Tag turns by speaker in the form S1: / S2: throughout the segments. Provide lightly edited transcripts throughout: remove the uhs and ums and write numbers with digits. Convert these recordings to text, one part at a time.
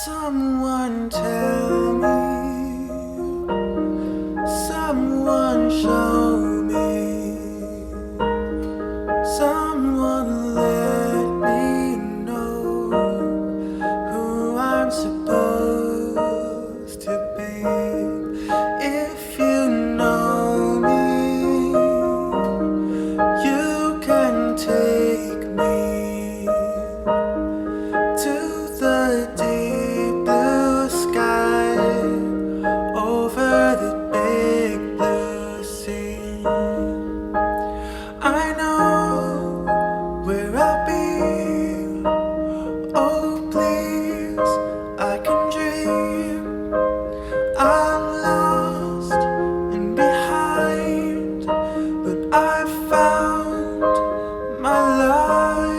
S1: Someone tell me, someone show me, someone let me know who I'm supposed to be. If you know me, you can take me to the deep blue sky, over the big blue sea. I know where I'll be. Oh please, I can dream. I'm lost and behind, but I found my life.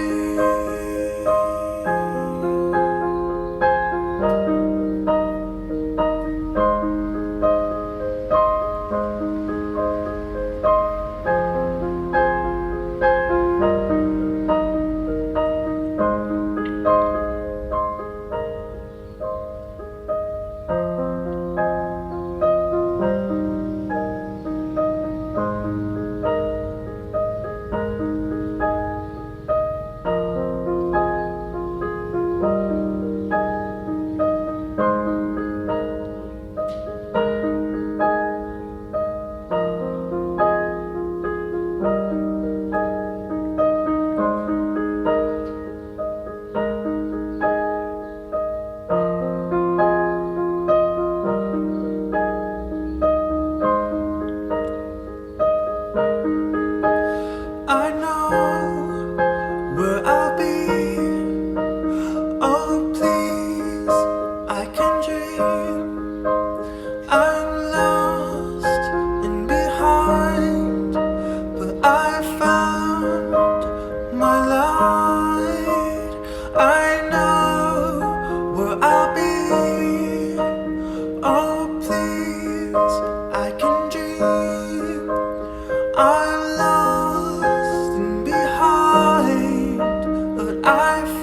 S1: I know where I'll be. Oh please, I can dream. I'm lost and behind, but I found my light. I know where I'll be. Oh please, I can dream. I'm lost and behind, but I